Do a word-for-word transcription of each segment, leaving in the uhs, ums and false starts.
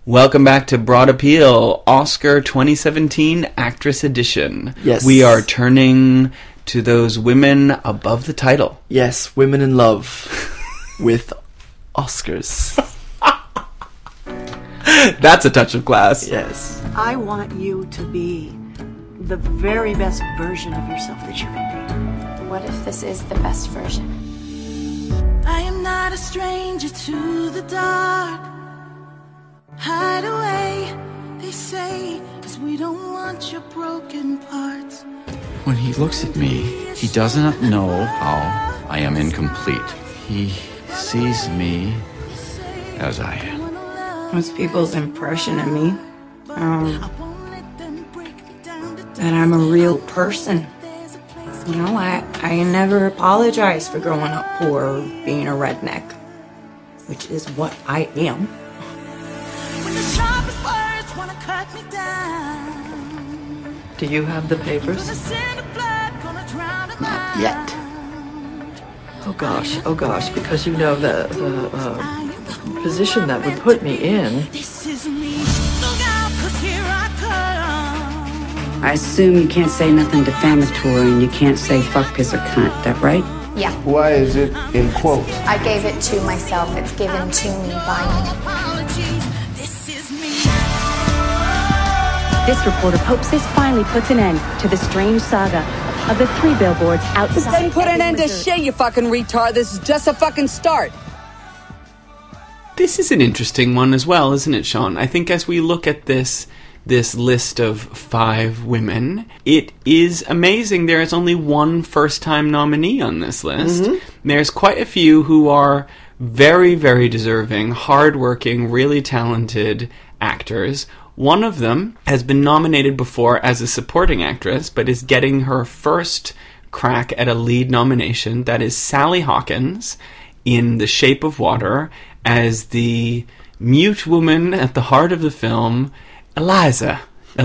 Welcome back to Broad Appeal, Oscar twenty seventeen Actress Edition. Yes. We are turning to those women above the title. Yes, women in love with Oscars. That's a touch of class. Yes. I want you to be the very best version of yourself that you can be. What if this is the best version? I am not a stranger to the dark. Hide away, they say, 'cause we don't want your broken parts. When he looks at me, he doesn't know how I am incomplete. He sees me as I am. Most people's impression of me, um, that I'm a real person. You know, I, I never apologize for growing up poor or being a redneck, which is what I am. When the sharpest words wanna cut me down. Do you have the papers? Not yet. Oh gosh, oh gosh, because you know the, the uh, position that would put me in. This is me. Look out, 'cause here I come. I assume you can't say nothing defamatory and you can't say fuck, piss, or cunt, that right? Yeah. Why is it in quotes? I gave it to myself. It's given to me by me. Apologies. This is me. This reporter hopes this finally puts an end to the strange saga of the three billboards outside. Then put an end to shit, you fucking retard. This is just a fucking start. This is an interesting one as well, isn't it, Sean? I think as we look at this this list of five women, it is amazing there is only one first-time nominee on this list. Mm-hmm. There's quite a few who are very, very deserving, hard-working, really talented actors. One of them has been nominated before as a supporting actress, but is getting her first crack at a lead nomination. That is Sally Hawkins in The Shape of Water as the mute woman at the heart of the film, Eliza.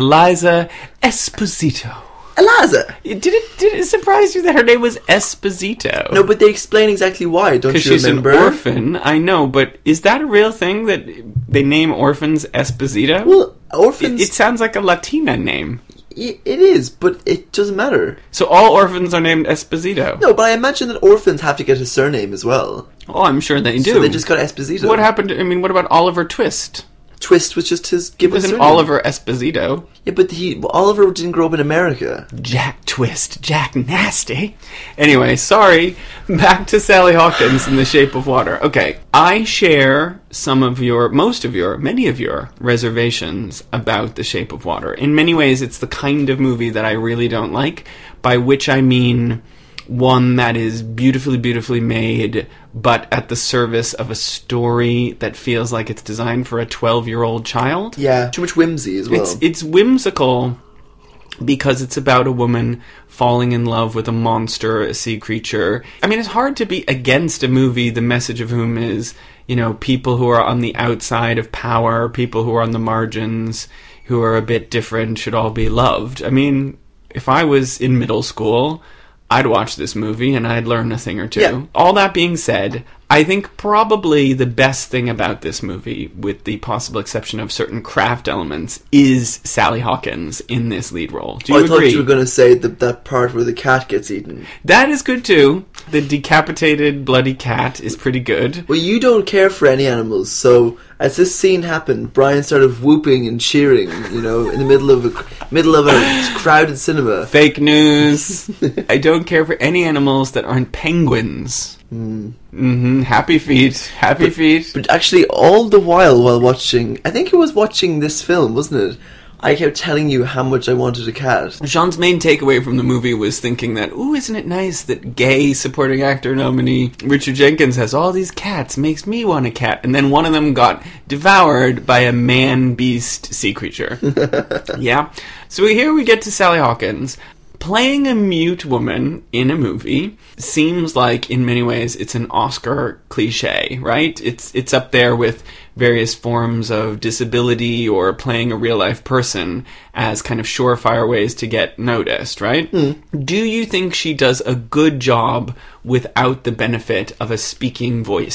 Eliza Esposito. Eliza! Did it, did it surprise you that her name was Esposito? No, but they explain exactly why, don't you she's remember? Because she's an orphan, I know, but is that a real thing that they name orphans Esposito? Well, orphans... It, it sounds like a Latina name. It is, but it doesn't matter. So all orphans are named Esposito? No, but I imagine that orphans have to get a surname as well. Oh, I'm sure they do. So they just got Esposito. What happened to, I mean, what about Oliver Twist? Twist was just his given It wasn't surname. Oliver Esposito. Yeah, but he Oliver didn't grow up in America. Jack Twist. Jack Nasty. Anyway, sorry. Back to Sally Hawkins in The Shape of Water. Okay, I share some of your, most of your, many of your reservations about The Shape of Water. In many ways, it's the kind of movie that I really don't like, by which I mean one that is beautifully, beautifully made, but at the service of a story that feels like it's designed for a twelve-year-old child. Yeah, too much whimsy as well. It's, it's whimsical because it's about a woman falling in love with a monster, a sea creature. I mean, it's hard to be against a movie, the message of whom is, you know, people who are on the outside of power, people who are on the margins, who are a bit different, should all be loved. I mean, if I was in middle school, I'd watch this movie and I'd learn a thing or two. Yeah. All that being said, I think probably the best thing about this movie, with the possible exception of certain craft elements, is Sally Hawkins in this lead role. Do you oh, I agree? thought you were going to say the, that part where the cat gets eaten. That is good too. The decapitated bloody cat is pretty good. Well, you don't care for any animals, so as this scene happened, Brian started whooping and cheering, you know, in the middle of a middle of a crowded cinema. Fake news. I don't care for any animals that aren't penguins. Mm. Mm-hmm. Happy feet. Happy but, feet. But actually, all the while while watching, I think it was watching this film, wasn't it? I kept telling you how much I wanted a cat. Sean's main takeaway from the movie was thinking that, ooh, isn't it nice that gay supporting actor nominee Richard Jenkins has all these cats, makes me want a cat. And then one of them got devoured by a man-beast sea creature. Yeah. So here we get to Sally Hawkins. Playing a mute woman in a movie seems like, in many ways, it's an Oscar cliche, right? It's it's up there with various forms of disability or playing a real-life person as kind of surefire ways to get noticed, right? Mm. Do you think she does a good job without the benefit of a speaking voice?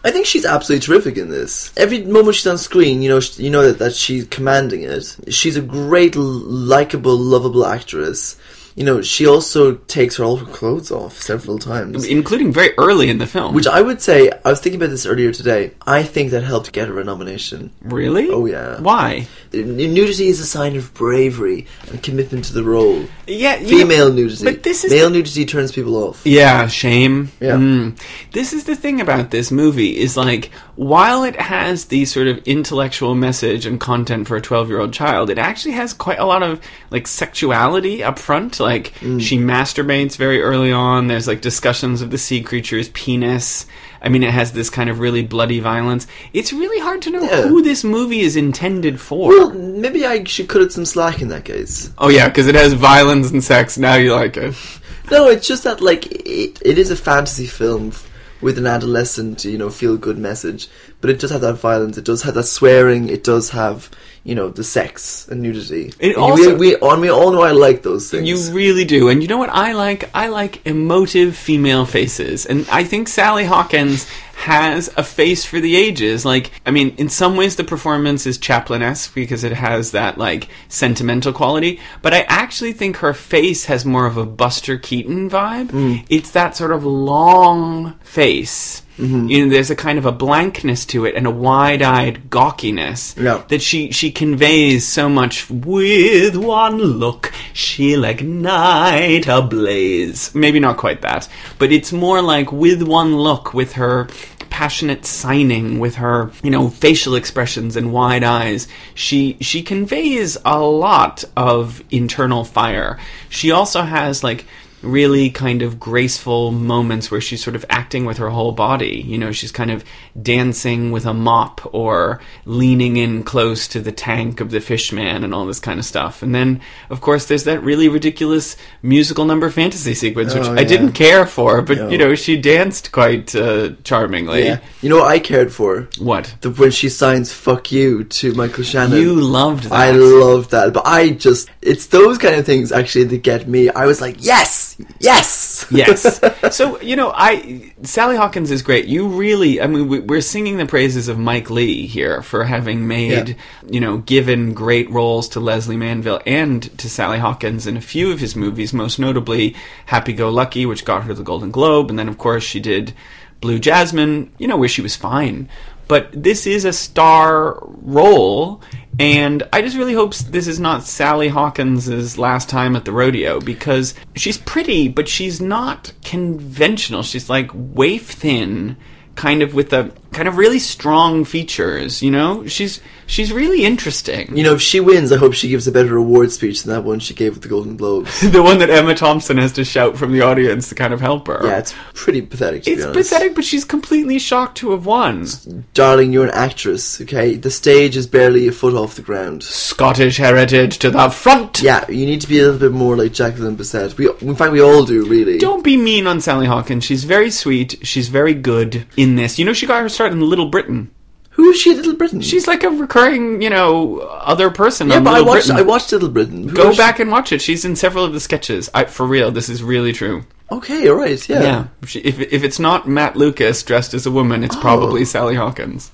I think she's absolutely terrific in this. Every moment she's on screen, you know, sh- you know that, that she's commanding it. She's a great, likable, lovable actress. You know, she also takes her all her clothes off several times. Including very early in the film. Which I would say, I was thinking about this earlier today, I think that helped get her a nomination. Really? Oh, yeah. Why? Nudity is a sign of bravery and commitment to the role. Yeah, Female know, nudity. But this is Male the... nudity turns people off. Yeah, shame. Yeah. Mm. This is the thing about this movie, is like, while it has the sort of intellectual message and content for a twelve-year-old child, it actually has quite a lot of, like, sexuality up front. Like, mm. she masturbates very early on. There's, like, discussions of the sea creature's penis. I mean, it has this kind of really bloody violence. It's really hard to know yeah. who this movie is intended for. Well, maybe I should cut it some slack in that case. Oh, yeah, because it has violence and sex. Now you like it. No, it's just that, like, it, it is a fantasy film f- with an adolescent, you know, feel-good message. But it does have that violence. It does have that swearing. It does have, you know, the sex and nudity. It and also, we, we, and we all know I like those things. You really do. And you know what I like? I like emotive female faces. And I think Sally Hawkins has a face for the ages. Like, I mean, in some ways the performance is Chaplin-esque because it has that, like, sentimental quality. But I actually think her face has more of a Buster Keaton vibe. Mm. It's that sort of long face. Mm-hmm. You know, there's a kind of a blankness to it and a wide-eyed gawkiness yeah. that she, she conveys so much. With one look, she'll ignite a blaze. Maybe not quite that, but it's more like with one look, with her passionate signing, with her, you know, facial expressions and wide eyes, she she conveys a lot of internal fire. She also has, like, really kind of graceful moments where she's sort of acting with her whole body. You know, she's kind of dancing with a mop or leaning in close to the tank of the fish man and all this kind of stuff. And then, of course, there's that really ridiculous musical number fantasy sequence, which oh, I yeah. didn't care for, but, no. you know, she danced quite uh, charmingly. Yeah. You know what I cared for? What? The, when she signs "fuck you" to Michael Shannon. You loved that. I loved that. But I just... It's those kind of things, actually, that get me. I was like, yes! Yes! Yes. So, you know, I Sally Hawkins is great. You really... I mean, we, we're singing the praises of Mike Leigh here for having made, yeah. you know, given great roles to Leslie Manville and to Sally Hawkins in a few of his movies, most notably Happy Go Lucky, which got her the Golden Globe, and then, of course, she did Blue Jasmine, you know, where she was fine. But this is a star role, and I just really hope this is not Sally Hawkins' last time at the rodeo, because she's pretty, but she's not conventional. She's like waif thin, kind of with a kind of really strong features, you know? She's she's really interesting. You know, if she wins, I hope she gives a better award speech than that one she gave at the Golden Globes. The one that Emma Thompson has to shout from the audience to kind of help her. Yeah, it's pretty pathetic, to It's be honest. pathetic, but she's completely shocked to have won. Darling, you're an actress, okay? The stage is barely a foot off the ground. Scottish heritage to the front! Yeah, you need to be a little bit more like Jacqueline Bisset. We, in fact, we all do, really. Don't be mean on Sally Hawkins. She's very sweet. She's very good in this. You know, she got her start in Little Britain. Who is she in Little Britain? She's like a recurring, you know, other person yeah, on but Little I watched, Britain. I watched Little Britain. Who Go back she? and watch it. She's in several of the sketches. I, for real, this is really true. Okay, alright, yeah. Yeah. She, if, if it's not Matt Lucas dressed as a woman, it's oh. probably Sally Hawkins.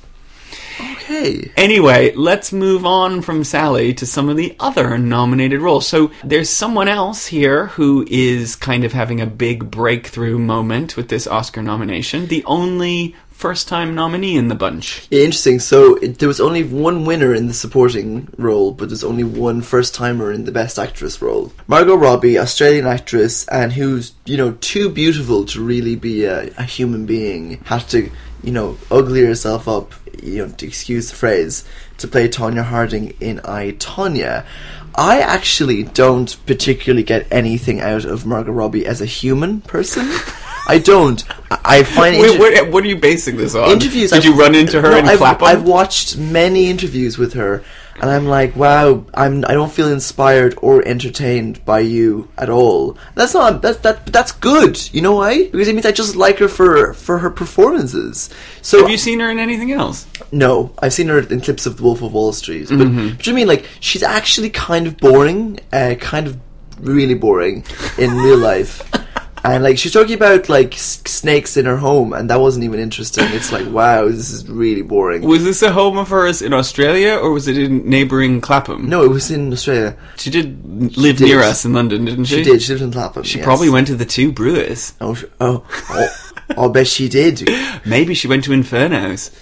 Okay. Anyway, let's move on from Sally to some of the other nominated roles. So there's someone else here who is kind of having a big breakthrough moment with this Oscar nomination. The only first-time nominee in the bunch. Yeah, interesting. So it, there was only one winner in the supporting role, but there's only one first-timer in the Best Actress role. Margot Robbie, Australian actress, and who's, you know, too beautiful to really be a, a human being, had to, you know, ugly herself up, you know, to excuse the phrase, to play Tonya Harding in I, Tonya. I actually don't particularly get anything out of Margot Robbie as a human person. I don't. I find... Wait, inter- what, what are you basing this on? Interviews. Did I've, you run into her no, and I've, clap them? I've watched many interviews with her, and I'm like, wow, I'm. I don't feel inspired or entertained by you at all. That's not. That that that's good. You know why? Because it means I just like her for for her performances. So have you seen her in anything else? No, I've seen her in clips of The Wolf of Wall Street. But, Mm-hmm. but you mean like she's actually kind of boring, uh, kind of really boring in real life. And like she's talking about like s- snakes in her home, and that wasn't even interesting. It's like, wow, this is really boring. Was this a home of hers in Australia, or was it in neighbouring Clapham? No, it was in Australia. She did live She did. near us in London, didn't she? She did. She lived in Clapham. She yes. probably went to the two brewers. Oh, sh- oh, oh, I'll bet she did. Maybe she went to Inferno's.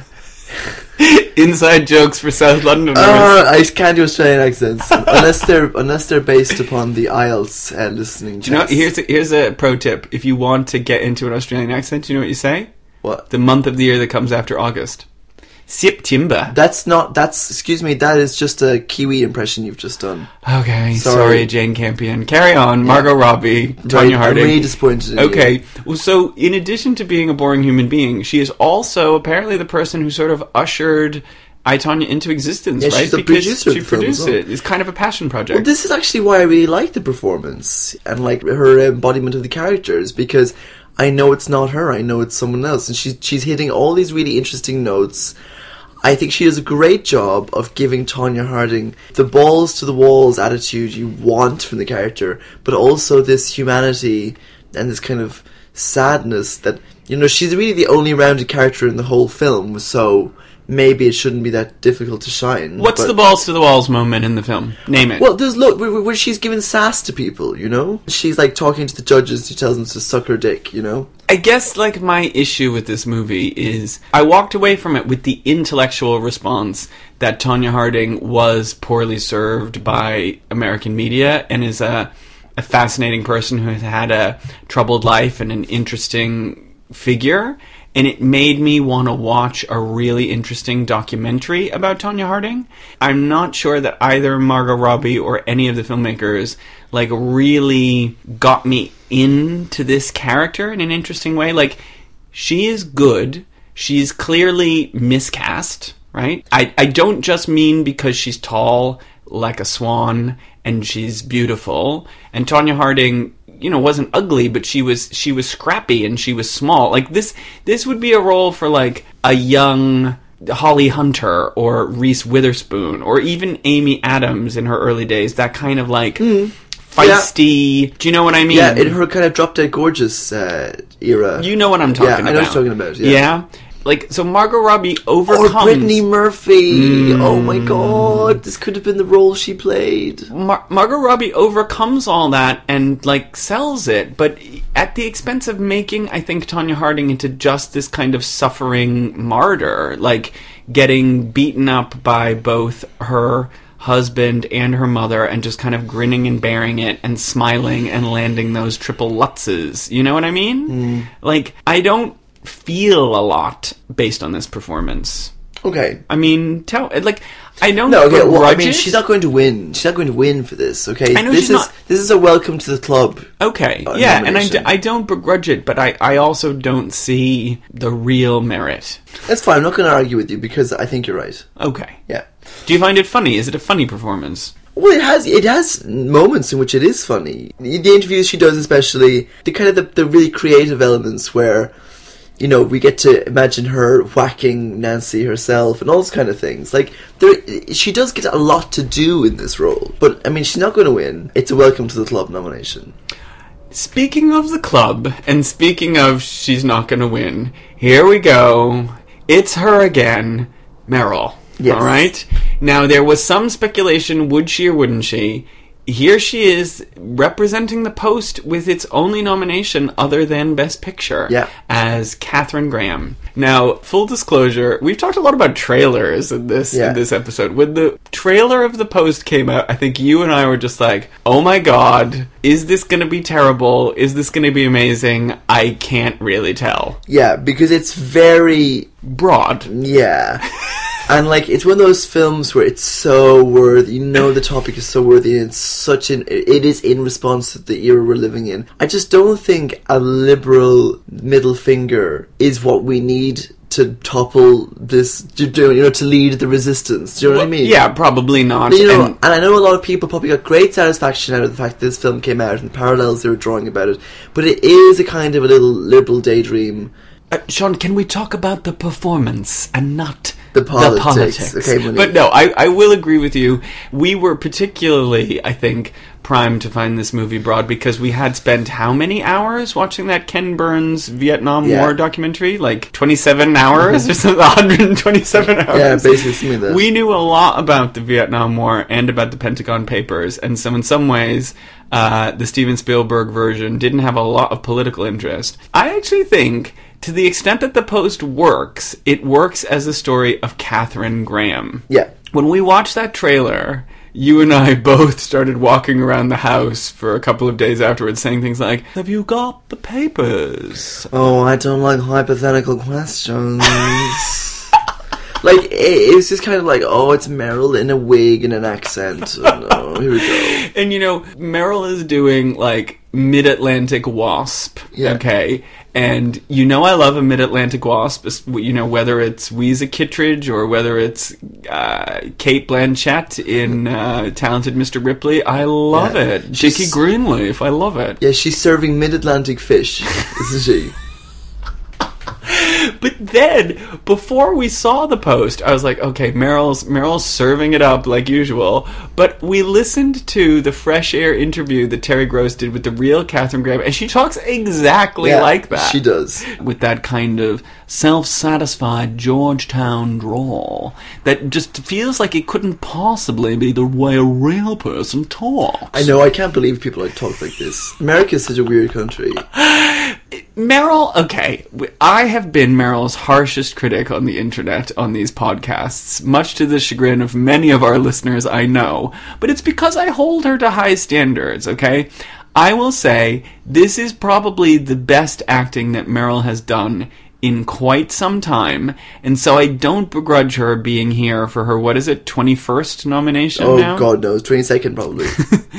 Inside jokes for South Londoners. Uh, I can't do Australian accents unless they're unless they're based upon the I E L T S uh, listening. Do you know? test. Here's a, here's a pro tip. If you want to get into an Australian accent, do you know what you say? What? The month of the year that comes after August. September. That's not. That's excuse me. That is just a Kiwi impression you've just done. Okay, sorry, Sorry. Jane Campion. Carry on. Margot Yeah. Robbie, Tonya Right, Harding. I'm really disappointed in Okay, you. well, so in addition to being a boring human being, she is also apparently the person who sort of ushered I, Tonya into existence, Yeah, right? she's the because producer of she the film produced as well. it. It's kind of a passion project. Well, this is actually why I really like the performance and like her embodiment of the characters, because I know it's not her. I know it's someone else, and she's she's hitting all these really interesting notes. I think she does a great job of giving Tonya Harding the balls to the walls attitude you want from the character, but also this humanity and this kind of sadness that, you know, she's really the only rounded character in the whole film, so maybe it shouldn't be that difficult to shine. What's but- the balls to the walls moment in the film? Name it. Well, there's look where, where she's giving sass to people, you know? She's like talking to the judges, she tells them to suck her dick, you know? I guess, like, my issue with this movie is I walked away from it with the intellectual response that Tonya Harding was poorly served by American media and is a, a fascinating person who has had a troubled life and an interesting figure. And it made me want to watch a really interesting documentary about Tonya Harding. I'm not sure that either Margot Robbie or any of the filmmakers like really got me into this character in an interesting way. Like, she is good. She's clearly miscast, right? I, I don't just mean because she's tall like a swan and she's beautiful. And Tonya Harding, you know, wasn't ugly, but she was she was scrappy and she was small. Like, this this would be a role for like a young Holly Hunter or Reese Witherspoon or even Amy Adams in her early days. That kind of like Mm. feisty. Yeah. Do you know what I mean? Yeah, in her kind of Drop Dead Gorgeous uh, era. You know what I'm talking yeah, about. I know what you're talking about. Yeah. yeah? Like, so Margot Robbie overcomes... Or Brittany Murphy. Mm. Oh my god, this could have been the role she played. Mar- Margot Robbie overcomes all that and, like, sells it, but at the expense of making, I think, Tonya Harding into just this kind of suffering martyr, like, getting beaten up by both her husband and her mother and just kind of grinning and bearing it and smiling and landing those triple lutzes. You know what I mean? Mm. Like, I don't feel a lot based on this performance. Okay. I mean, tell like I don't. No, okay. Well, I mean, it. she's not going to win. She's not going to win for this. Okay. I know this she's is not. this is a welcome to the club. Okay. uh, Yeah, and I, nomination. d- I don't begrudge it, but I, I also don't see the real merit. That's fine. I'm not going to argue with you because I think you're right. Okay. Yeah. Do you find it funny? Is it a funny performance? Well, it has it has moments in which it is funny. The the interviews she does, especially the kind of the, the really creative elements where, you know, we get to imagine her whacking Nancy herself and all those kind of things. Like, there, she does get a lot to do in this role. But, I mean, she's not going to win. It's a Welcome to the Club nomination. Speaking of the club, and speaking of she's not going to win, here we go. It's her again, Meryl. Yes. All right? Now, there was some speculation, would she or wouldn't she? Here she is, representing the Post with its only nomination other than Best Picture, yeah. as Katharine Graham. Now, full disclosure, we've talked a lot about trailers in this Yeah. in this episode. When the trailer of The Post came out, I think you and I were just like, oh my god, is this going to be terrible? Is this going to be amazing? I can't really tell. Yeah, because it's very... broad. Yeah. And, like, it's one of those films where it's so worthy. You know the topic is so worthy, and it's such an... It is in response to the era we're living in. I just don't think a liberal middle finger is what we need to topple this... You know, to lead the resistance. Do you know Well, what I mean? Yeah, probably not. But, you know, And- and I know a lot of people probably got great satisfaction out of the fact that this film came out and the parallels they were drawing about it. But it is a kind of a little liberal daydream. Uh, Sean, can we talk about the performance and not The politics. The politics. Okay, Monique. But no, I, I will agree with you. We were particularly, I think, primed to find this movie broad because we had spent how many hours watching that Ken Burns Vietnam Yeah. War documentary? Like twenty-seven hours or something? one hundred twenty-seven hours. Yeah, basically something like that. We knew a lot about the Vietnam War and about the Pentagon Papers, and so in some ways, uh, the Steven Spielberg version didn't have a lot of political interest. I actually think, to the extent that The Post works, it works as a story of Katharine Graham. Yeah. When we watched that trailer, you and I both started walking around the house for a couple of days afterwards saying things like, have you got the papers? Oh, I don't like hypothetical questions. Like, it, it was just kind of like, oh, it's Meryl in a wig and an accent. Oh, no, here we go. And, you know, Meryl is doing, like, Mid-Atlantic Wasp, Yeah. okay? And you know I love a Mid-Atlantic Wasp, you know, whether it's Weeza Kittredge or whether it's uh, Kate Blanchett in uh, Talented Mister Ripley. I love Yeah. it. She's- Dickie Greenleaf, I love it. Yeah, she's serving mid-Atlantic fish, isn't she? But then, before we saw The Post, I was like, okay, Meryl's Meryl's serving it up like usual. But we listened to the Fresh Air interview that Terry Gross did with the real Katharine Graham, and she talks exactly Yeah, like that. she does. With that kind of self-satisfied Georgetown drawl that just feels like it couldn't possibly be the way a real person talks. I know, I can't believe people like talk like this. America's such a weird country. Meryl, okay, I have been Meryl's harshest critic on the internet on these podcasts, much to the chagrin of many of our listeners, I know, but it's because I hold her to high standards, okay? I will say, this is probably the best acting that Meryl has done in quite some time, and so I don't begrudge her being here for her, what is it, twenty-first nomination Oh, now? God knows, twenty-second probably.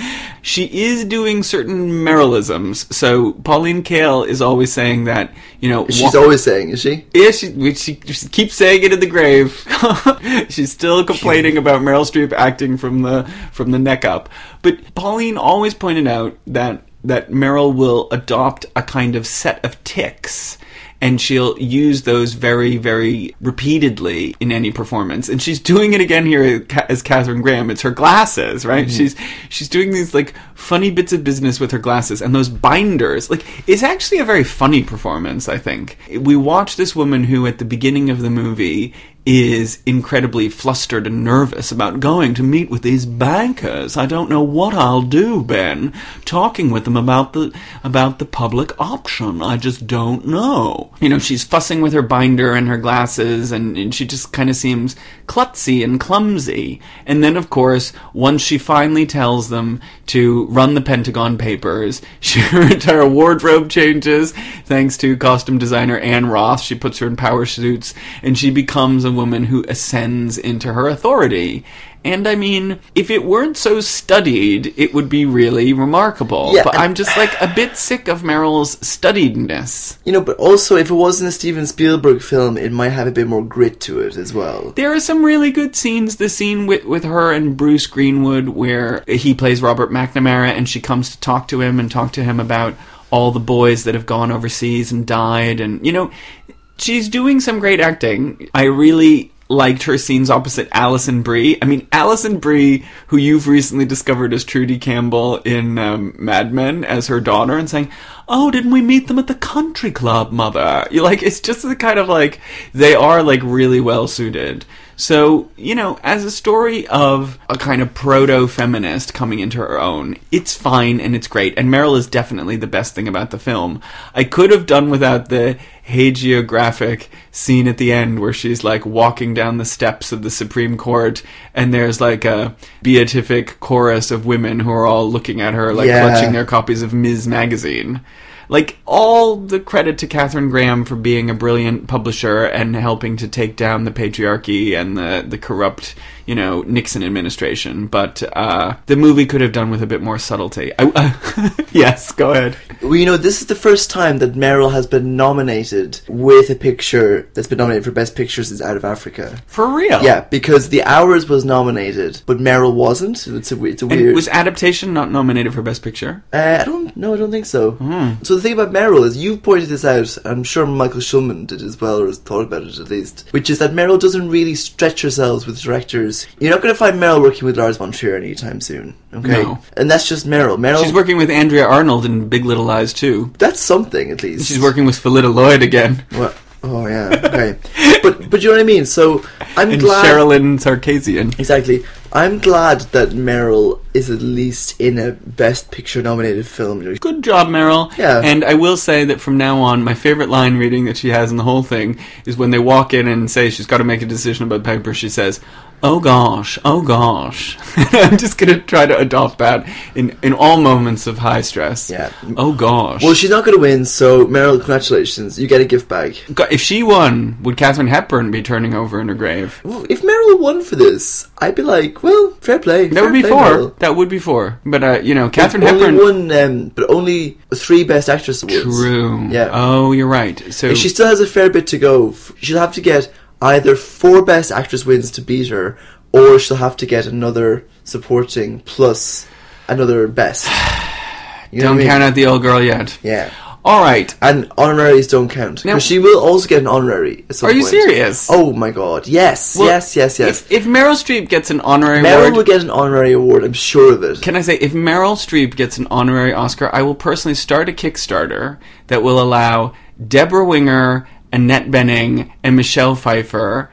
She is doing certain Merylisms. So Pauline Kael is always saying that, you know... She's wa- always saying, is she? Yeah, she, she, she keeps saying it in the grave. She's still complaining about Meryl Streep acting from the from the neck up. But Pauline always pointed out that that Meryl will adopt a kind of set of tics, and she'll use those very, very repeatedly in any performance. And she's doing it again here as Katharine Graham. It's her glasses, right? Mm-hmm. She's she's doing these, like, funny bits of business with her glasses. And those binders, like, it's actually a very funny performance, I think. We watch this woman who, at the beginning of the movie, is incredibly flustered and nervous about going to meet with these bankers. I don't know what I'll do, Ben. Talking with them about the about the public option. I just don't know. You know, she's fussing with her binder and her glasses, and, and she just kind of seems klutzy and clumsy. And then, of course, once she finally tells them to run the Pentagon Papers, she, her entire wardrobe changes, thanks to costume designer Anne Roth. She puts her in power suits, and she becomes a woman who ascends into her authority. And I mean, if it weren't so studied, it would be really remarkable. Yeah, but and- I'm just like a bit sick of Meryl's studiedness. You know, but also, if it wasn't a Steven Spielberg film, it might have a bit more grit to it as well. There are some really good scenes. The scene with, with her and Bruce Greenwood, where he plays Robert McNamara, and she comes to talk to him and talk to him about all the boys that have gone overseas and died. And, you know, she's doing some great acting. I really liked her scenes opposite Alison Brie. I mean, Alison Brie, who you've recently discovered as Trudy Campbell in um, Mad Men as her daughter, and saying, oh, didn't we meet them at the country club, mother? You're like, it's just the kind of like, they are like really well suited. So, you know, as a story of a kind of proto-feminist coming into her own, it's fine and it's great. And Meryl is definitely the best thing about the film. I could have done without the hagiographic scene at the end where she's like walking down the steps of the Supreme Court, and there's like a beatific chorus of women who are all looking at her, like Yeah. clutching their copies of Miz Magazine. Like, all the credit to Katharine Graham for being a brilliant publisher and helping to take down the patriarchy and the, the corrupt, you know, Nixon administration. But uh, the movie could have done with a bit more subtlety. I, uh, yes, go ahead. Well, you know, this is the first time that Meryl has been nominated with a picture that's been nominated for Best Picture since Out of Africa. For real? Yeah, because The Hours was nominated, but Meryl wasn't. It's a, it's a weird... And was Adaptation not nominated for Best Picture? Uh, I don't know, I don't think so. Mm. So the thing about Meryl is, you've pointed this out, I'm sure Michael Schulman did as well, or has thought about it at least, which is that Meryl doesn't really stretch herself with directors. You're not going to find Meryl working with Lars von Trier anytime soon, okay? No. And that's just Meryl. Meryl... She's working with Andrea Arnold in Big Little Lies too. That's something, at least. She's working with Phyllida Lloyd again. What? Oh, yeah, okay. but but you know what I mean? So, I'm and glad... Sherilyn Sarkisian. Exactly. I'm glad that Meryl is at least in a Best Picture nominated film. Good job, Meryl. Yeah. And I will say that from now on, my favourite line reading that she has in the whole thing is when they walk in and say she's got to make a decision about Piper, she says, "Oh gosh, oh gosh." I'm just going to try to adopt that in, in all moments of high stress. Yeah. Oh gosh. Well, she's not going to win, so Meryl, congratulations. You get a gift bag. God, if she won, would Katharine Hepburn be turning over in her grave? Well, if Meryl won for this, I'd be like, well, fair play. That fair would be play, four. Meryl. That would be four. But, uh, you know, Katharine But Hepburn... Only one, um, but only three Best Actress awards. True. Yeah. Oh, you're right. So If she still has a fair bit to go. She'll have to get either four Best Actress wins to beat her, or she'll have to get another supporting plus another Best. You know don't what I mean? count out the old girl yet. Yeah. All right. And honoraries don't count. Now- Because she will also get an honorary at some Are you point. serious? Oh my god. Yes, Well, yes, yes, yes. If, if Meryl Streep gets an honorary Meryl award... will get an honorary award, I'm sure of it. Can I say, if Meryl Streep gets an honorary Oscar, I will personally start a Kickstarter that will allow Deborah Winger, Annette Bening, and Michelle Pfeiffer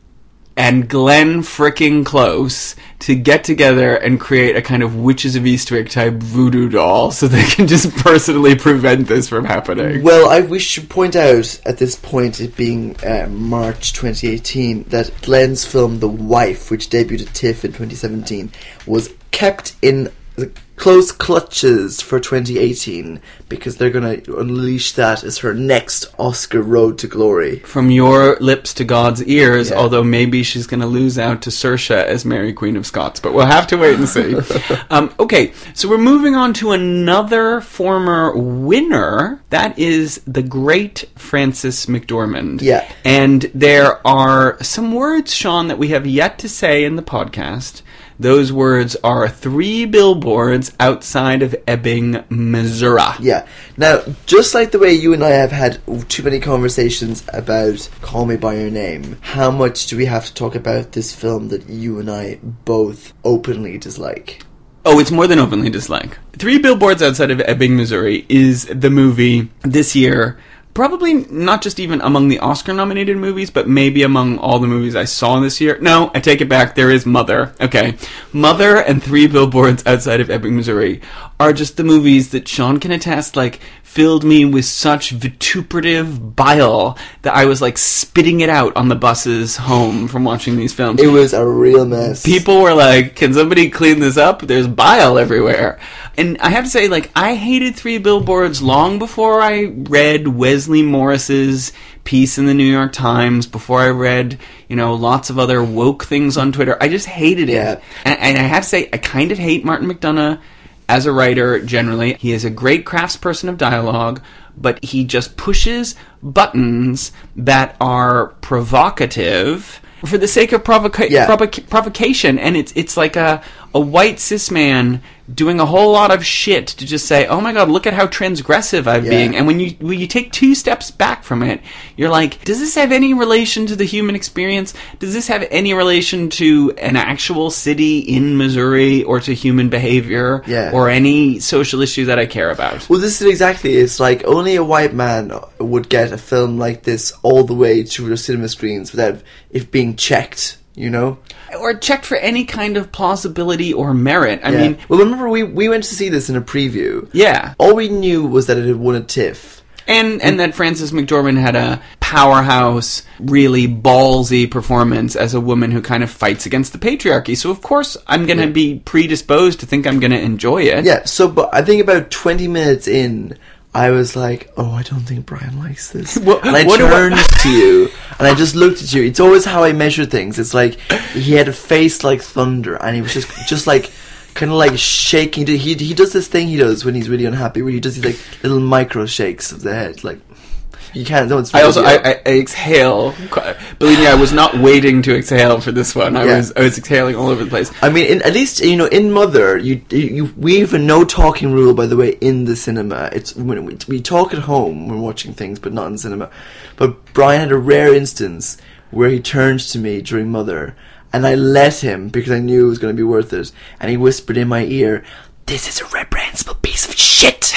and Glenn fricking Close to get together and create a kind of Witches of Eastwick type voodoo doll so they can just personally prevent this from happening. Well, I we should point out at this point, it being uh, March twenty eighteen, that Glenn's film The Wife, which debuted at TIFF in twenty seventeen, was kept in the close clutches for twenty eighteen because they're going to unleash that as her next Oscar road to glory. From your lips to God's ears, Yeah. although maybe she's going to lose out to Saoirse as Mary Queen of Scots, but we'll have to wait and see. um, okay, so we're moving on to another former winner. That is the great Frances McDormand. Yeah. And there are some words, Sean, that we have yet to say in the podcast. Those words are three billboards outside of Ebbing, Missouri. Yeah. Now, just like the way you and I have had too many conversations about Call Me By Your Name, how much do we have to talk about this film that you and I both openly dislike? Oh, it's more than openly dislike. Three Billboards Outside of Ebbing, Missouri is the movie this year, probably not just even among the Oscar-nominated movies, but maybe among all the movies I saw this year. No, I take it back. There is Mother. Okay. Mother and Three Billboards Outside of Ebbing, Missouri are just the movies that Sean can attest, like, filled me with such vituperative bile that I was, like, spitting it out on the buses home from watching these films. It was a real mess. People were like, can somebody clean this up? There's bile everywhere. And I have to say, like, I hated Three Billboards long before I read Wesley Morris's piece in the New York Times, before I read, you know, lots of other woke things on Twitter. I just hated it. Yeah. And, and I have to say, I kind of hate Martin McDonagh as a writer generally. He is a great craftsperson of dialogue, but he just pushes buttons that are provocative for the sake of provoca- Yeah. provoc- provocation. And it's it's like a, a white cis man doing a whole lot of shit to just say, oh my god, look at how transgressive I'm Yeah. being. And when you when you take two steps back from it, you're like, does this have any relation to the human experience? Does this have any relation to an actual city in Missouri or to human behavior Yeah. or any social issue that I care about? Well, this is exactly, it's like only a white man would get a film like this all the way to the cinema screens without it being checked, you know? Or checked for any kind of plausibility or merit. I Yeah. mean, well, remember we, we went to see this in a preview. yeah. All we knew was that it had won a TIFF. And and that Frances McDormand had a powerhouse, really ballsy performance as a woman who kind of fights against the patriarchy. So of course I'm going to be predisposed to think I'm going to enjoy it. Yeah, so but I think about twenty minutes in, I was like, oh, I don't think Brian likes this. What, and I what turned I- to you, and I just looked at you. It's always how I measure things. It's like, he had a face like thunder, and he was just, just like, kind of like shaking. He, he does this thing he does when he's really unhappy, where he does these like little micro shakes of the head, like, you can't, no, it's I also, I, I, I exhale. Believe me, I was not waiting to exhale for this one. I Yeah. was, I was exhaling all over the place. I mean, in, at least, you know, in Mother, you, you we have a no talking rule, by the way, in the cinema. It's when we, we talk at home when we're watching things, but not in cinema. But Brian had a rare instance where he turned to me during Mother, and I let him because I knew it was going to be worth it. And he whispered in my ear, "This is a reprehensible piece of shit."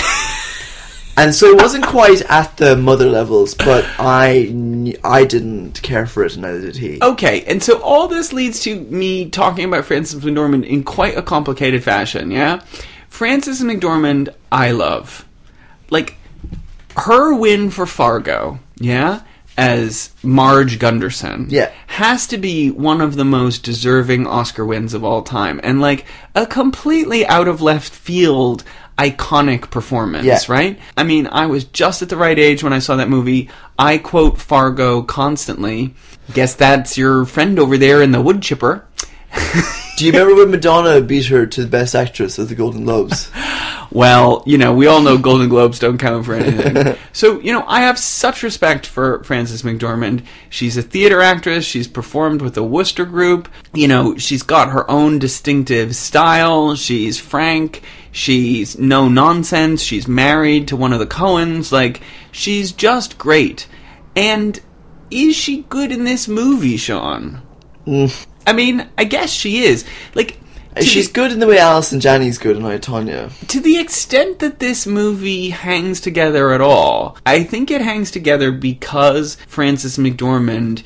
And so it wasn't quite at the Mother levels, but I, kn- I didn't care for it, and neither did he. Okay, and so all this leads to me talking about Frances McDormand in quite a complicated fashion, yeah? Frances McDormand, I love. Like, her win for Fargo, yeah, as Marge Gunderson, yeah, has to be one of the most deserving Oscar wins of all time. And, like, a completely out of left field iconic performance, yeah. right? I mean, I was just at the right age when I saw that movie. I quote Fargo constantly. Guess that's your friend over there in the wood chipper. Do you remember when Madonna beat her to the Best Actress at the Golden Globes? Well, you know, we all know Golden Globes don't count for anything. So, you know, I have such respect for Frances McDormand. She's a theater actress. She's performed with the Wooster Group. You know, she's got her own distinctive style. She's frank. She's no nonsense. She's married to one of the Coens. Like, she's just great. And is she good in this movie, Sean? Mm. I mean, I guess she is. Like, she's the, good in the way Alison Janney's good in I, Tonya. To the extent that this movie hangs together at all, I think it hangs together because Frances McDormand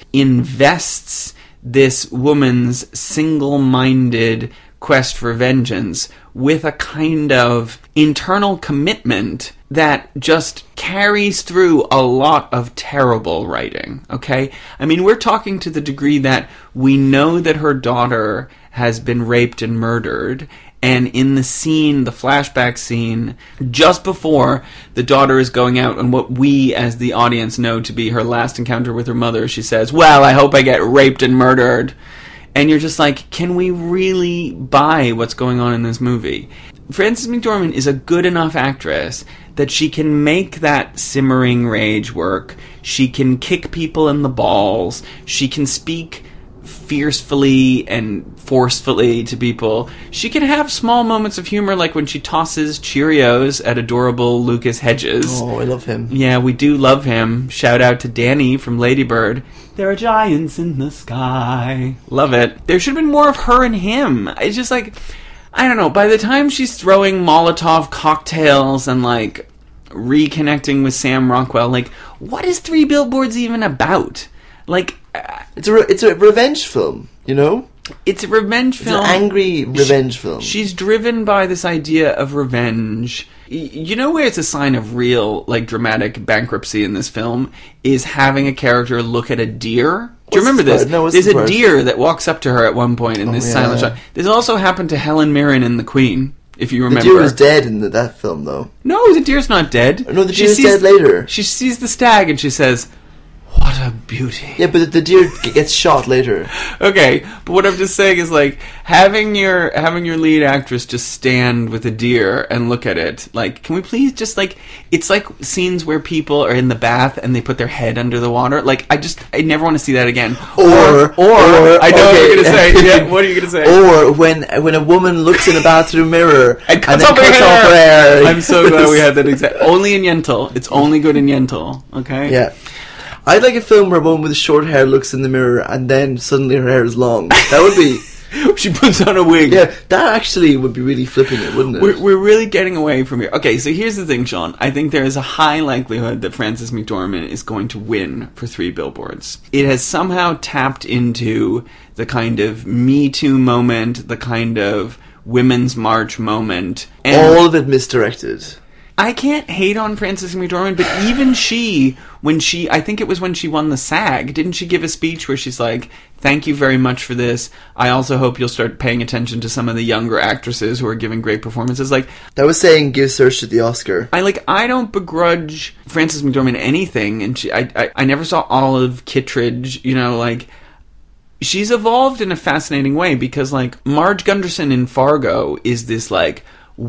invests this woman's single-minded quest for vengeance with a kind of internal commitment that just carries through a lot of terrible writing, okay? I mean, we're talking to the degree that we know that her daughter has been raped and murdered, and in the scene, the flashback scene, just before the daughter is going out on what we as the audience know to be her last encounter with her mother, she says, "Well, I hope I get raped and murdered." And you're just like, can we really buy what's going on in this movie? Frances McDormand is a good enough actress that she can make that simmering rage work. She can kick people in the balls. She can speak fiercely and forcefully to people. She can have small moments of humor, like when she tosses Cheerios at adorable Lucas Hedges. Oh, I love him. Yeah, we do love him. Shout out to Danny from Lady Bird. There are giants in the sky. Love it. There should have been more of her and him. It's just like, I don't know, by the time she's throwing Molotov cocktails and like reconnecting with Sam Rockwell, like, what is Three Billboards even about? Like, uh, it's a re- it's a revenge film, you know? It's a revenge it's film. It's an angry revenge she, film. She's driven by this idea of revenge. Y- you know where it's a sign of real, like, dramatic bankruptcy in this film? Is having a character look at a deer. Do you remember this? No, There's the a part? deer that walks up to her at one point in oh, this yeah. silent shot. This also happened to Helen Mirren in The Queen, if you remember. The deer was dead in the, that film, though. No, the deer's not dead. No, the She deer's sees- dead later. She sees the stag and she says, "What a beauty." Yeah, but the deer gets shot later. Okay, but what I'm just saying is, like, having your having your lead actress just stand with a deer and look at it, like, can we please just, like, it's like scenes where people are in the bath and they put their head under the water. Like, I just, I never want to see that again. Or, or, or I know okay. what you're going to say. Yeah, what are you going to say? Or when when a woman looks in a bathroom mirror and cuts, and then off, cuts her off her hair. I'm so glad we had that exact. Only in Yentl. It's only good in Yentl. Okay. Yeah. I'd like a film where a woman with short hair looks in the mirror and then suddenly her hair is long. That would be... She puts on a wig. Yeah, that actually would be really flipping it, wouldn't it? We're, we're really getting away from here. Okay, so here's the thing, Sean. I think there is a high likelihood that Frances McDormand is going to win for Three Billboards. It has somehow tapped into the kind of Me Too moment, the kind of Women's March moment. And all of it misdirected. I can't hate on Frances McDormand, but even she, when she, I think it was when she won the SAG, didn't she give a speech where she's like, thank you very much for this. I also hope you'll start paying attention to some of the younger actresses who are giving great performances. Like, that was saying give Saoirse the Oscar. I like, I don't begrudge Frances McDormand anything, and she, I, I, I never saw Olive Kittredge, you know, like, she's evolved in a fascinating way because, like, Marge Gunderson in Fargo is this, like,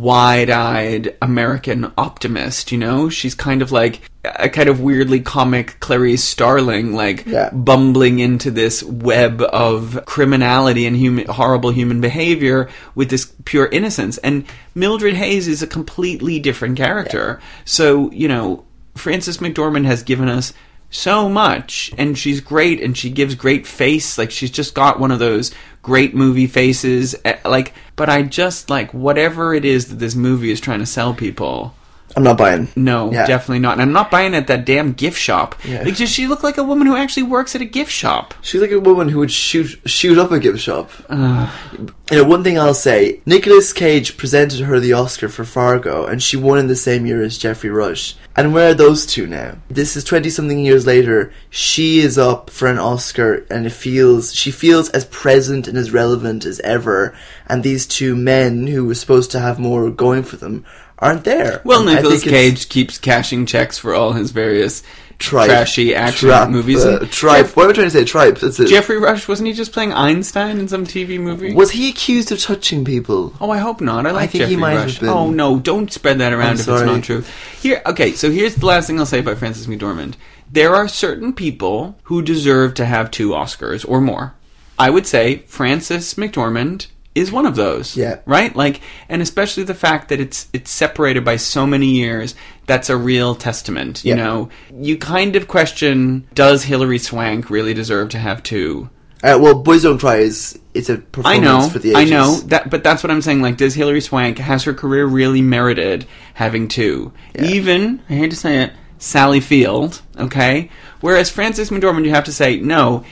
wide-eyed American optimist, you know? She's kind of like a kind of weirdly comic Clarice Starling, like, yeah. bumbling into this web of criminality and human, horrible human behavior with this pure innocence. And Mildred Hayes is a completely different character. Yeah. So, you know, Frances McDormand has given us so much, and she's great, and she gives great face, like, she's just got one of those great movie faces, like, but I just, like, whatever it is that this movie is trying to sell people, I'm not buying. No, yeah. Definitely not. And I'm not buying at that damn gift shop. Yeah. Like, does she look like a woman who actually works at a gift shop? She's like a woman who would shoot shoot up a gift shop. Uh. You know, one thing I'll say, Nicolas Cage presented her the Oscar for Fargo, and she won in the same year as Jeffrey Rush. And where are those two now? This is twenty-something years later. She is up for an Oscar, and it feels she feels as present and as relevant as ever. And these two men, who were supposed to have more going for them, aren't there. Well, and Nicolas Cage keeps cashing checks for all his various tripe, trashy action trap, movies. Uh, tripe. Jeff- what am I trying to say? Tripe. That's it. Jeffrey Rush, wasn't he just playing Einstein in some T V movie? Was he accused of touching people? Oh, I hope not. I like I think Jeffrey he might Rush. Have been. Oh no, don't spread that around I'm if sorry. it's not true. Here, okay, so here's the last thing I'll say about Frances McDormand. There are certain people who deserve to have two Oscars or more. I would say Frances McDormand is one of those. Yeah. Right? Like, and especially the fact that it's it's separated by so many years, that's a real testament, you yeah. know. You kind of question, does Hilary Swank really deserve to have two? Uh, well, Boys Don't Cry is it's a performance I know, for the ages. I know, that, but that's what I'm saying. Like, does Hilary Swank, has her career really merited having two? Yeah. Even, I hate to say it, Sally Field, okay? Whereas Frances McDormand, you have to say, no,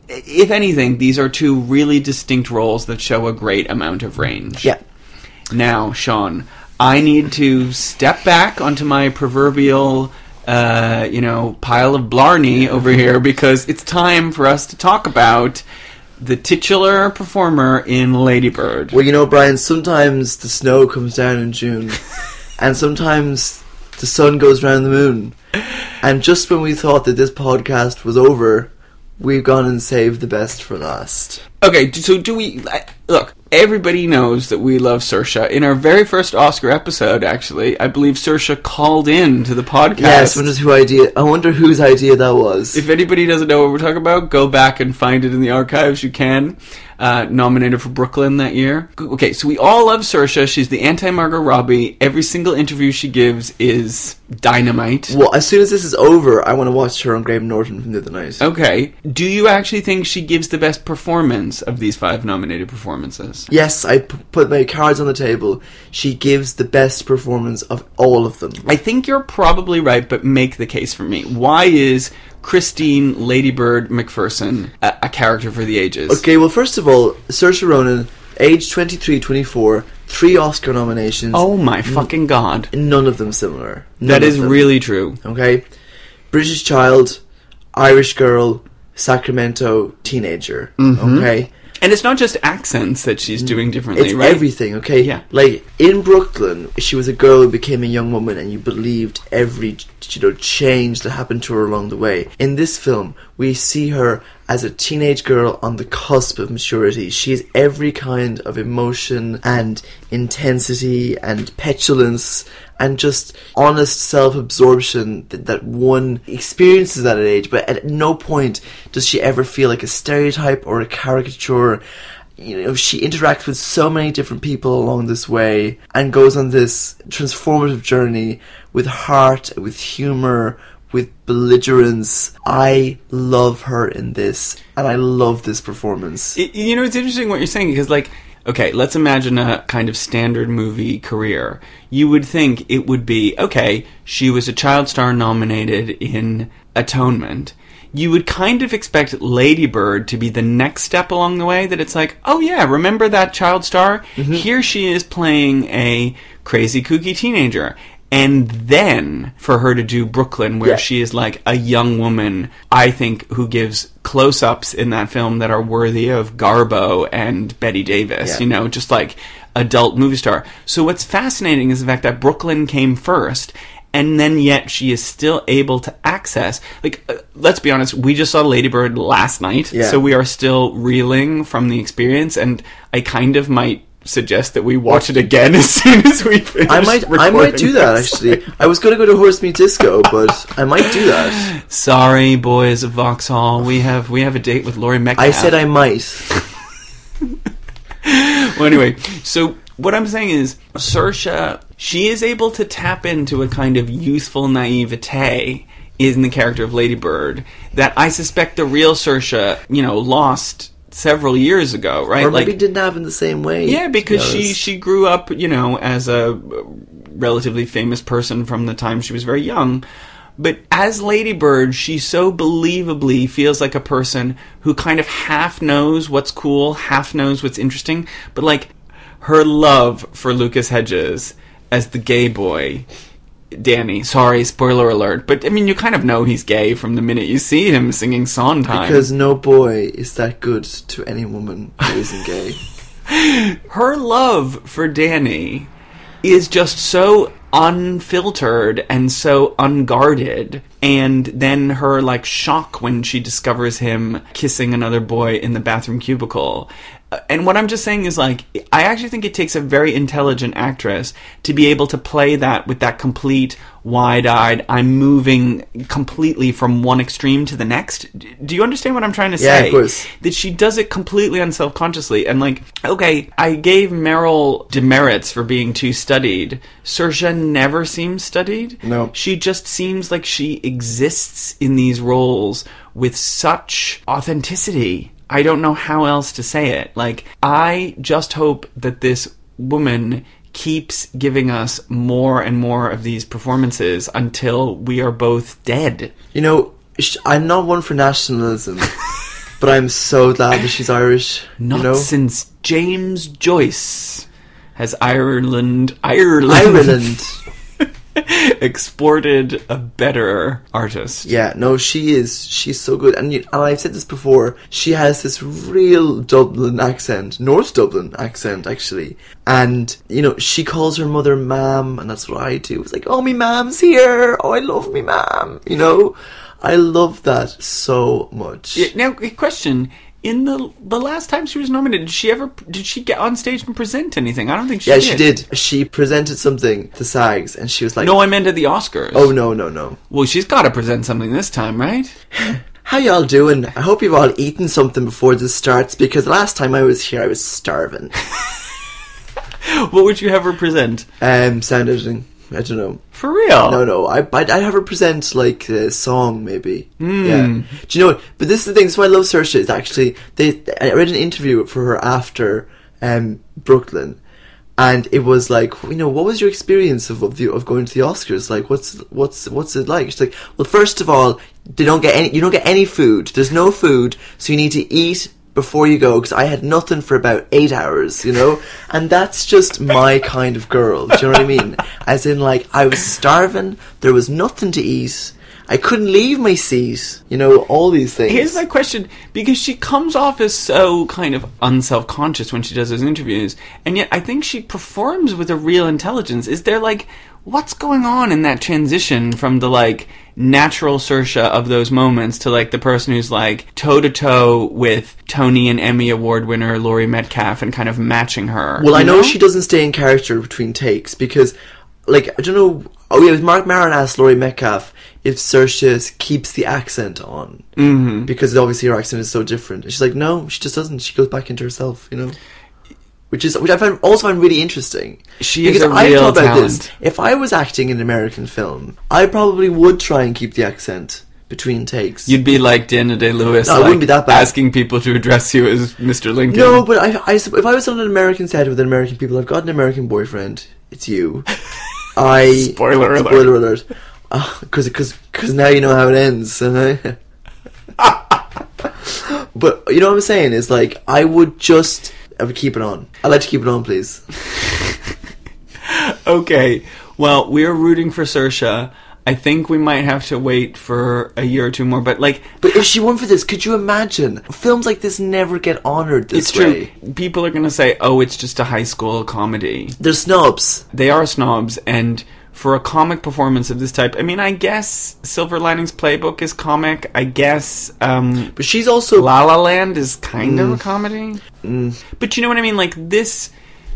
if anything, these are two really distinct roles that show a great amount of range. Yeah. Now, Sean, I need to step back onto my proverbial, uh, you know, pile of blarney over here, because it's time for us to talk about the titular performer in Lady Bird. Well, you know, Brian, sometimes the snow comes down in June, and sometimes the sun goes round the moon. And just when we thought that this podcast was over, we've gone and saved the best for last. Okay, so do we... Look, everybody knows that we love Saoirse. In our very first Oscar episode, actually, I believe Saoirse called in to the podcast. Yes, I wonder who idea. I wonder whose idea that was. If anybody doesn't know what we're talking about, go back and find it in the archives. You can. Uh, nominated for Brooklyn that year. Okay, so we all love Saoirse. She's the anti-Margot Robbie. Every single interview she gives is dynamite. Well, as soon as this is over, I want to watch her on Graham Norton from the other night. Okay. Do you actually think she gives the best performance of these five nominated performances? Yes, I p- put my cards on the table. She gives the best performance of all of them. I think you're probably right, but make the case for me. Why is Christine Lady Bird McPherson a, a character for the ages? Okay, well, first of all, Saoirse Ronan, age twenty-three, twenty-four, three Oscar nominations. Oh my fucking god. None of them similar. None that is them. really true. Okay? British child, Irish girl, Sacramento teenager. Mm-hmm. Okay? And it's not just accents that she's doing differently, it's right? everything, okay? Yeah. Like, in Brooklyn, she was a girl who became a young woman, and you believed every, you know, change that happened to her along the way. In this film, we see her as a teenage girl on the cusp of maturity. She has every kind of emotion and intensity and petulance and just honest self-absorption that, that one experiences at an age, but at no point does she ever feel like a stereotype or a caricature. You know, she interacts with so many different people along this way and goes on this transformative journey with heart, with humour, with belligerence. I love her in this, and I love this performance. It, you know, it's interesting what you're saying, because, like, okay, let's imagine a kind of standard movie career. You would think it would be, okay, she was a child star nominated in Atonement. You would kind of expect Lady Bird to be the next step along the way, that it's like, oh yeah, remember that child star? Mm-hmm. Here she is playing a crazy, kooky teenager. And then for her to do Brooklyn, where Yeah. she is like a young woman, I think, who gives close-ups in that film that are worthy of Garbo and Bette Davis, Yeah. you know, just like adult movie star. So what's fascinating is the fact that Brooklyn came first, and then yet she is still able to access, like, uh, let's be honest, we just saw Lady Bird last night, Yeah. so we are still reeling from the experience, and I kind of might suggest that we watch it again as soon as we finish. I might, I might do that actually. I was going to go to Horse Meat Disco, but I might do that. Sorry, boys of Vauxhall, we have we have a date with Laurie Metcalf. I said I might. Well, anyway, so what I'm saying is, Saoirse, she is able to tap into a kind of youthful naivete in the character of Lady Bird that I suspect the real Saoirse, you know, lost several years ago, right? Or maybe like, didn't have in the same way. yeah, to because be she honest. she grew up, you know, as a relatively famous person from the time she was very young. But as Lady Bird, she so believably feels like a person who kind of half knows what's cool, half knows what's interesting, but like her love for Lucas Hedges as the gay boy, Danny, sorry, spoiler alert, but I mean, you kind of know he's gay from the minute you see him singing Sondheim. Because no boy is that good to any woman who isn't gay. Her love for Danny is just so unfiltered and so unguarded, and then her like shock when she discovers him kissing another boy in the bathroom cubicle. Uh, And what I'm just saying is, like, I actually think it takes a very intelligent actress to be able to play that with that complete, wide-eyed, I'm moving completely from one extreme to the next. D- Do you understand what I'm trying to Yeah, say? of course. That she does it completely unself-consciously. And, like, okay, I gave Meryl demerits for being too studied. Saoirse never seems studied. No. She just seems like she exists in these roles with such authenticity. I don't know how else to say it. Like, I just hope that this woman keeps giving us more and more of these performances until we are both dead. You know, sh- I'm not one for nationalism, but I'm so glad that she's Irish. Not you know? since James Joyce has Ireland, Ireland, Ireland. exported a better artist. Yeah, no, she is. She's so good. And, you, and I've said this before, she has this real Dublin accent, North Dublin accent, actually. And, you know, she calls her mother Mam, and that's what I do. It's like, oh, me Mam's here. Oh, I love me Mam. You know? I love that so much. Yeah, now, a question. In the the last time she was nominated, did she ever did she get on stage and present anything? I don't think she yeah, did. she did. She presented something to SAGs, and she was like... No, I meant at the Oscars. Oh, no, no, no. Well, she's got to present something this time, right? How y'all doing? I hope you've all eaten something before this starts, because the last time I was here, I was starving. What would you have her present? Um, sound editing. I don't know. For real? No, no. I, I'd, I'd have her present, like, a song, maybe. Mm. Yeah. Do you know what? But this is the thing. This is why I love Saoirse, is actually... They, I read an interview for her after um, Brooklyn, and it was like, you know, what was your experience of of, the, of going to the Oscars? Like, what's what's what's it like? She's like, well, first of all, they don't get any. You don't get any food. There's no food, so you need to eat before you go, because I had nothing for about eight hours, you know? And that's just my kind of girl, do you know what I mean? As in, like, I was starving, there was nothing to eat, I couldn't leave my seat, you know, all these things. Here's my question, because she comes off as so kind of unself-conscious when she does those interviews, and yet I think she performs with a real intelligence. Is there, like, what's going on in that transition from the, like, natural Saoirse of those moments to, like, the person who's, like, toe-to-toe with Tony and Emmy Award winner Laurie Metcalf and kind of matching her? Well, I know, know she doesn't stay in character between takes, because, like, I don't know... Oh, yeah, Mark Maron asked Laurie Metcalf if Saoirse keeps the accent on. Mm-hmm. Because obviously her accent is so different. And she's like, no, she just doesn't. She goes back into herself, you know? Which is which I find also find really interesting. She because is a I real thought about talent. this. If I was acting in an American film, I probably would try and keep the accent between takes. You'd be like Dana Day-Lewis, No, it like, wouldn't be that bad. asking people to address you as Mister Lincoln. No, but I, I, if I was on an American set with an American people, I've got an American boyfriend. It's you. I Spoiler alert. Spoiler alert. Because uh, because now you know how it ends. And I but you know what I'm saying is, like, I would just I would keep it on. I'd like to keep it on, please. Okay, Well, we're rooting for Saoirse. I think we might have to wait for a year or two more, but like... But if she won for this, could you imagine? Films like this never get honoured this it's way. True. People are going to say, oh, it's just a high school comedy. They're snobs. They are snobs, and for a comic performance of this type, I mean, I guess Silver Linings Playbook is comic. I guess... Um, but she's also... La La Land is kind mm. of a comedy. Mm. But you know what I mean? Like, this...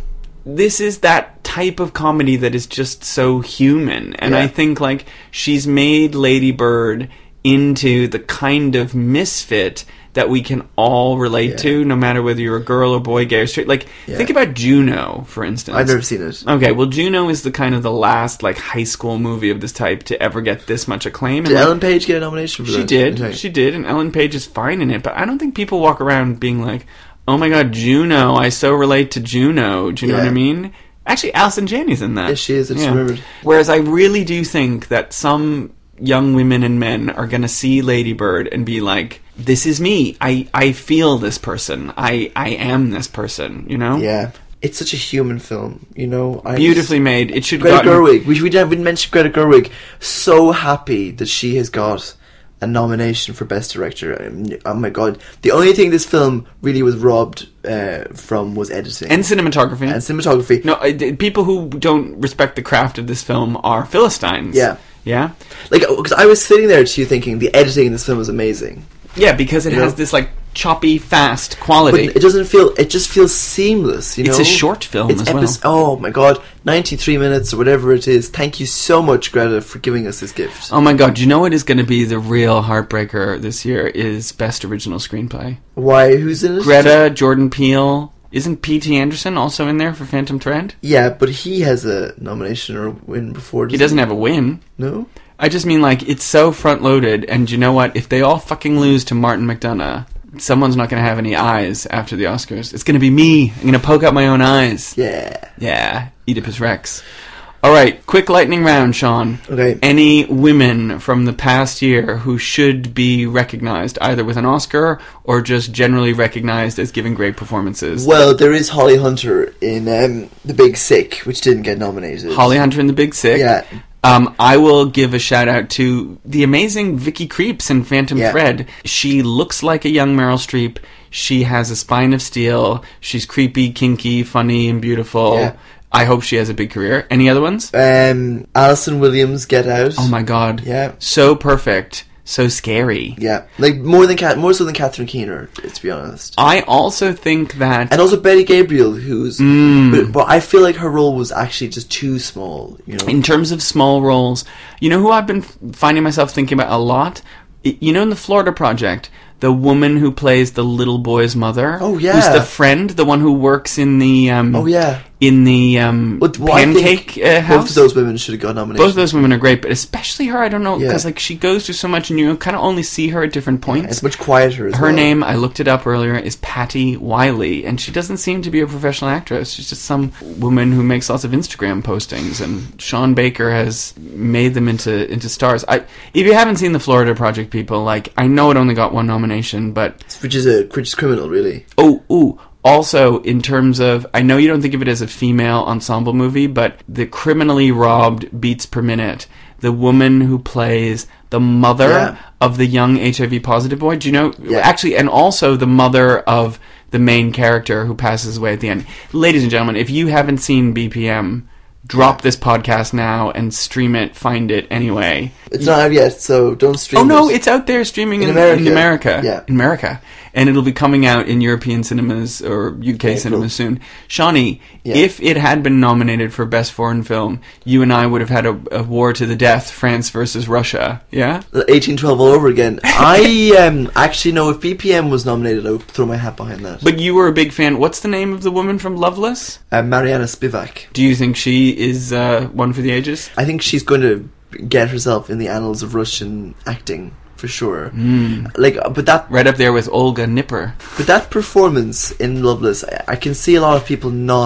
This is that type of comedy that is just so human. And yeah. I think, like, she's made Lady Bird into the kind of misfit that we can all relate yeah. to, no matter whether you're a girl or boy, gay or straight. Like, yeah. think about Juno, for instance. I've never seen it. Okay, well, Juno is the kind of the last, like, high school movie of this type to ever get this much acclaim. Did and, like, Ellen Page get a nomination for she that? Did. Okay. She did, and Ellen Page is fine in it, but I don't think people walk around being like, oh my god, Juno, I so relate to Juno. Do you know yeah. what I mean? Actually, Alison Janney's in that. Yes, she is. I just yeah. remembered. Whereas I really do think that some young women and men are going to see Lady Bird and be like, this is me. I, I feel this person. I, I am this person, you know? Yeah. It's such a human film, you know? I Beautifully just, made. It should Greta gotten... Gerwig. We, we didn't mention Greta Gerwig. So happy that she has got a nomination for Best Director. Oh my god. The only thing this film really was robbed uh, from was editing. And cinematography. And cinematography. No, uh, people who don't respect the craft of this film are Philistines. Yeah. Yeah? Like, because I was sitting there too thinking the editing in this film was amazing. Yeah, because it you has know? this, like, choppy, fast quality. But it doesn't feel, it just feels seamless, you know? It's a short film it's as well. Epi- oh my god, ninety-three minutes or whatever it is. Thank you so much, Greta, for giving us this gift. Oh my god, do you know what is going to be the real heartbreaker this year is Best Original Screenplay? Why? Who's in it? Greta, Jordan Peele. Isn't P T Anderson also in there for Phantom Thread? Yeah, but he has a nomination or a win before. He doesn't he? have a win. No? I just mean, like, it's so front-loaded, and you know what? If they all fucking lose to Martin McDonagh, someone's not going to have any eyes after the Oscars. It's going to be me. I'm going to poke out my own eyes. Yeah. Yeah. Oedipus Rex. All right, quick lightning round, Sean. Okay. Any women from the past year who should be recognized, either with an Oscar or just generally recognized as giving great performances? Well, there is Holly Hunter in um, The Big Sick, which didn't get nominated. Holly Hunter in The Big Sick? Yeah. Um, I will give a shout out to the amazing Vicky Krieps in Phantom yeah. Thread. She looks like a young Meryl Streep. She has a spine of steel. She's creepy, kinky, funny, and beautiful. Yeah. I hope she has a big career. Any other ones? Um, Alison Williams, Get Out. Oh my god. Yeah. So perfect. So scary. Yeah. Like, more than Kat, more so than Catherine Keener, to be honest. I also think that... And also Betty Gabriel, who's... Mm. But, but I feel like her role was actually just too small, you know? In terms of small roles, you know who I've been finding myself thinking about a lot? You know, in the Florida Project, the woman who plays the little boy's mother? Oh, yeah. Who's the friend, the one who works in the... Um, oh, yeah. In the um, well, well, pancake uh, house. Both of those women should have got nominations. Both of those women are great, but especially her, I don't know, because yeah. like she goes through so much and you kind of only see her at different points. Yeah, it's much quieter as her well. name, I looked it up earlier, is Patty Wiley, and she doesn't seem to be a professional actress. She's just some woman who makes lots of Instagram postings, and Sean Baker has made them into into stars. I, if you haven't seen the Florida Project, people, like, I know it only got one nomination, but... Which is a which is criminal, really. Oh, ooh. Also, in terms of, I know you don't think of it as a female ensemble movie, but the criminally robbed beats per minute. The woman who plays the mother yeah. of the young H I V positive boy. Do you know? Yeah. Actually, and also the mother of the main character who passes away at the end. Ladies and gentlemen, if you haven't seen B P M, drop yeah. this podcast now and stream it, find it anyway. It's not out yet, so don't stream it. Oh no, it. it's out there streaming in, in America. In America. Yeah. In America. And it'll be coming out in European cinemas or U K okay, cinemas cool. soon. Shawnee, yeah. if it had been nominated for Best Foreign Film, you and I would have had a, a war to the death, France versus Russia. Yeah? eighteen twelve all over again. I um, actually know if B P M was nominated, I would throw my hat behind that. But you were a big fan. What's the name of the woman from Loveless? Uh, Mariana Spivak. Do you think she is uh, one for the ages? I think she's going to get herself in the annals of Russian acting. For sure. Mm. Like, but that... Right up there with Olga Nipper. But that performance in Loveless, I, I can see a lot of people not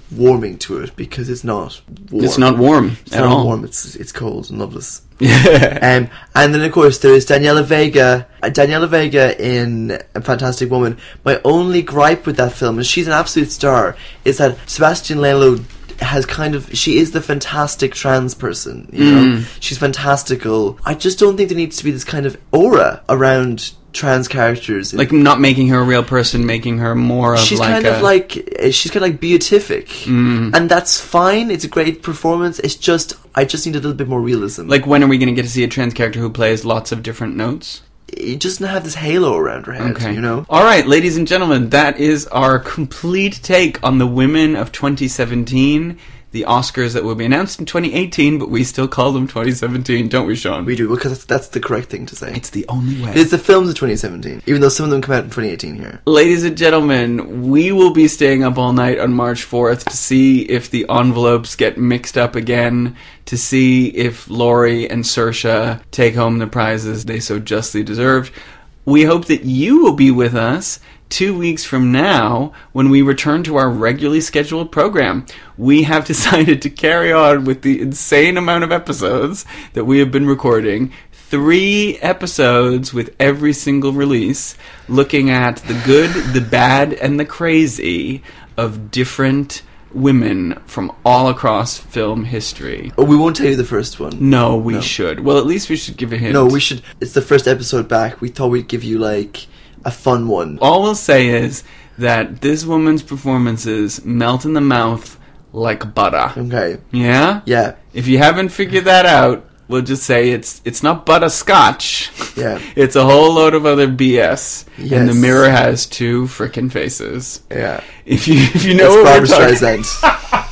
warming to it, because it's not warm. It's not warm It's at not all. warm. It's it's cold and loveless. um, and then of course there is Daniela Vega. Uh, Daniela Vega in A Fantastic Woman. My only gripe with that film, and she's an absolute star, is that Sebastian Lello has kind of, she is the fantastic trans person, you know. Mm. She's fantastical. I just don't think there needs to be this kind of aura around trans characters. Like not making her a real person, making her more of she's like kind a... of like uh, she's kind of like beatific, Mm. and that's fine. It's a great performance. It's just I just need a little bit more realism. Like, when are we going to get to see a trans character who plays lots of different notes? It doesn't have this halo around her head, Okay. you know? All right, ladies and gentlemen, that is our complete take on the women of twenty seventeen. The Oscars that will be announced in twenty eighteen, but we still call them twenty seventeen, don't we, Sean? We do, because that's, that's the correct thing to say. It's the only way. It's the films of twenty seventeen, even though some of them come out in twenty eighteen here. Ladies and gentlemen, we will be staying up all night on March fourth to see if the envelopes get mixed up again, to see if Laurie and Saoirse take home the prizes they so justly deserved. We hope that you will be with us two weeks from now when we return to our regularly scheduled program. We have decided to carry on with the insane amount of episodes that we have been recording. Three episodes with every single release, looking at the good, the bad, and the crazy of different women from all across film history. Oh, we won't tell you the first one. No, we No. should. Well, at least we should give a hint. No, we should. It's the first episode back. We thought we'd give you, like, a fun one. All we'll say is that this woman's performances melt in the mouth like butter. Okay. Yeah? Yeah. If you haven't figured that out, we'll just say it's it's not butterscotch. Yeah. It's a whole load of other B S. Yes. And the mirror has two frickin' faces. Yeah. If you if you know That's what Barbra we're talking Streisand.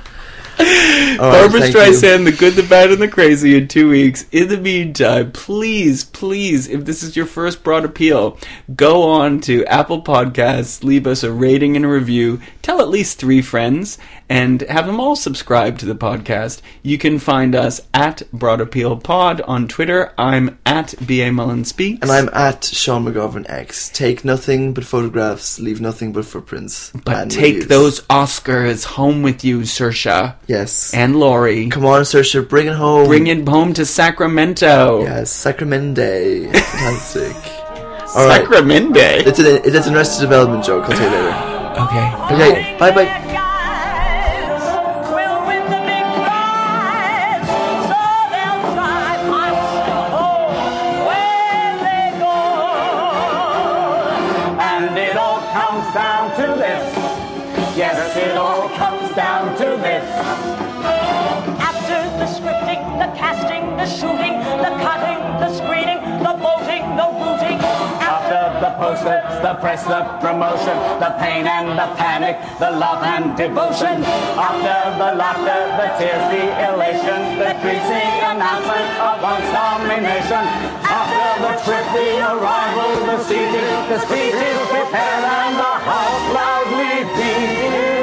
All Barbra right, thank Streisand, you. The Good, the Bad, and the Crazy in two weeks. In the meantime, please, please, if this is your first Broad Appeal, go on to Apple Podcasts, leave us a rating and a review, tell at least three friends, and have them all subscribe to the podcast. You can find us at Broad Appeal Pod on Twitter. I'm at B A Mullen Speaks. And I'm at Sean McGovern X. Take nothing but photographs, leave nothing but footprints. But and take reviews. those Oscars home with you, Saoirse. Yes. And Laurie. Come on, Saoirse, bring it home. Bring it home to Sacramento. Yes, Sacramento. Fantastic. All right. Sacramento. It's an, it's an Arrested Development joke. I'll tell you later. Okay. Okay, bye bye. And it all comes down to this. Yes, it all comes down to this. After the scripting, the casting, the shooting, the cutting, the screening, the voting, the rooting. After the posters, the press, the promotion, the pain and the panic, the love and devotion. After the laughter, the tears, the elation, the treats, the announcement of one's nomination. After the trip, the arrival, the seating, the speeches prepared, and the house loudly beating.